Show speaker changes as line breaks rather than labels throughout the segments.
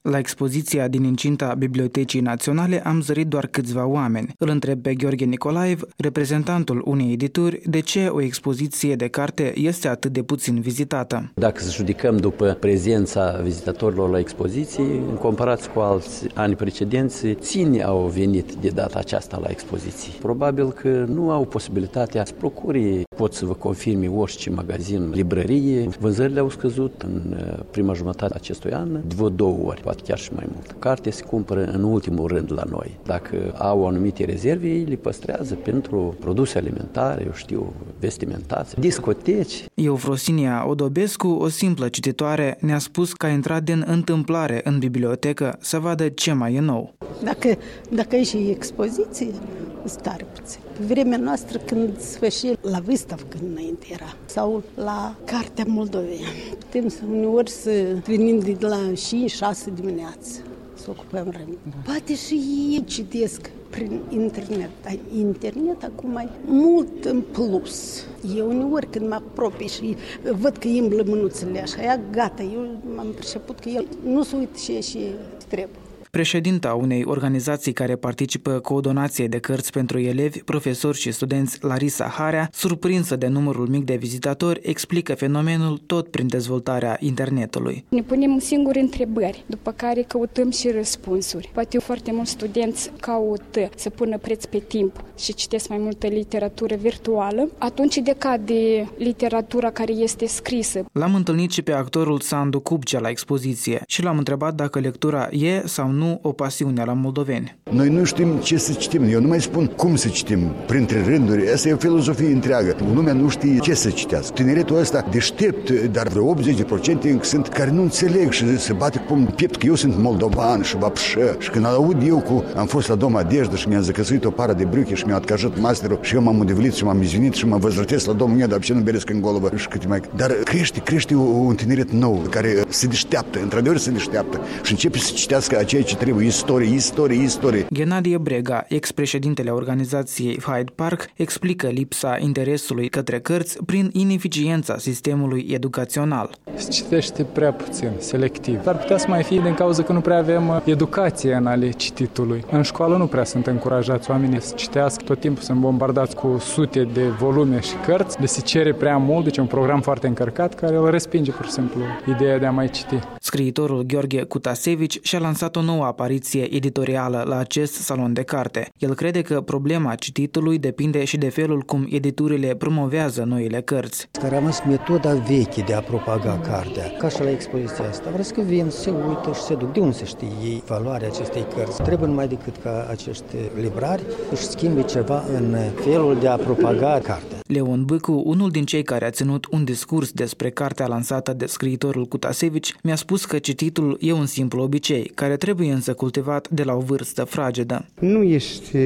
La expoziția din incinta Bibliotecii Naționale am zărit doar câțiva oameni. Îl întreb pe Gheorghe Nicolaev, reprezentantul unei edituri, de ce o expoziție de carte este atât de puțin vizitată.
Dacă să judicăm după prezența vizitatorilor la expoziții, în comparație cu alți ani precedenți, țini au venit de data aceasta la expoziții. Probabil că nu au posibilitatea să procure, pot să vă confirme orice magazin, librărie. Vânzările au scăzut în prima jumătate a acestui an de vreo 2 ori, poate chiar și mai mult. Cartea se cumpără în ultimul rând la noi. Dacă au anumite rezerve, ei le păstrează pentru produse alimentare, vestimentație, discoteci.
Eufrosinia Odobescu, o simplă cititoare, ne-a spus că a intrat din întâmplare în bibliotecă să vadă ce mai e nou.
Dacă e și expoziție, stare puțin. Vremea noastră când se făcea la Vâstav, când înainte era, sau la Cartea Moldovei. Putem uneori să venim de la 5-6 dimineață să ocupăm răni. Poate și ei citesc prin internet, dar internet acum e mult în plus. Eu uneori când mă apropii și văd că îmblă mânuțele așa, gata, eu m-am perceput că el nu se uită și trebuie.
Președinta unei organizații care participă cu o donație de cărți pentru elevi, profesori și studenți, Larisa Harea, surprinsă de numărul mic de vizitatori, explică fenomenul tot prin dezvoltarea internetului.
Ne punem singuri întrebări, după care căutăm și răspunsuri. Poate foarte mulți studenți caută să pună preț pe timp și citesc mai multă literatură virtuală. Atunci decade literatura care este scrisă.
L-am întâlnit și pe actorul Sandu Cubcea la expoziție și l-am întrebat dacă lectura e sau nu o pasiune la moldoveni.
Noi nu știm ce să citim. Eu nu mai spun cum să citim printre rânduri. Asta e o filozofie întreagă. Lumea nu știe ce să citească. Tineretul ăsta deștept, dar vreo 80% sunt care nu înțeleg și se bate cu piept că eu sunt moldovan și vapșă. Și când aud eu am fost la Doma Dejdă și mi-a zăcăsuit o pară de brâche și mi-a atcajat masterul și eu m-am udivlit și m-am izvinit și mă văzvrătesc la domnul meu, dar ce nu beresc în golovă și câte mai... Dar crește un tineret nou care se deșteaptă, într-adevăr se deșteaptă și începe să citească aceea ce trebuie, istorie.
Ghenadie Brega, ex-președintele organizației Hyde Park, explică lipsa interesului către cărți prin ineficiența sistemului educațional.
Se citește prea puțin, selectiv. Ar putea să mai fie din cauza că nu prea avem educație în ale cititului. În școală nu prea sunt încurajați oamenii să citească, tot timpul sunt bombardați cu sute de volume și cărți, le se cere prea mult, deci un program foarte încărcat care îl respinge pur și simplu ideea de a mai citi.
Scriitorul Gheorghe Cutasevici și-a lansat o nouă apariție editorială la acest salon de carte. El crede că problema cititului depinde și de felul cum editurile promovează noile cărți.
A rămas metoda veche de a propaga cartea. Ca și la expoziția asta. Vreau că vin, se uită și se duc. De unde să știe ei valoarea acestei cărți? Trebuie numai decât ca acești librari își schimbe ceva în felul de a propaga cartea.
Leon Băcu, unul din cei care a ținut un discurs despre cartea lansată de scriitorul Cutasevici, mi-a spus că cititul e un simplu obicei, care trebuie însă cultivat de la o vârstă fragedă.
Nu este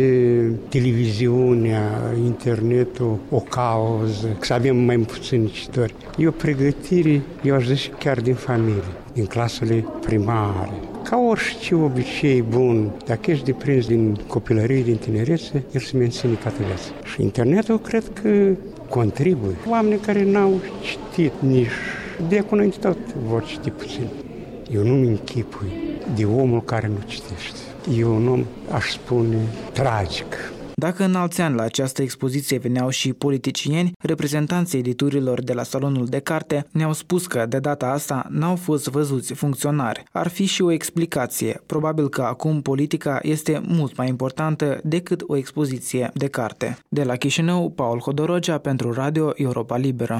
televiziunea, internetul o cauză, să avem mai puțini cititori. E o pregătire, eu aș zice chiar din familie, din clasele primare. Ca orice obicei bun, dacă ești deprins din copilărie, din tinerețe, el se menține toată viața. Și internetul cred că contribuie. Oamenii care n-au citit nici de acum înainte tot vor citi puțin. Eu nu-mi închipui de omul care nu citește. E un om, aș spune, tragic.
Dacă în alți ani la această expoziție veneau și politicieni, reprezentanții editurilor de la Salonul de Carte ne-au spus că de data asta n-au fost văzuți funcționari. Ar fi și o explicație. Probabil că acum politica este mult mai importantă decât o expoziție de carte. De la Chișinău, Paul Hodorogea pentru Radio Europa Liberă.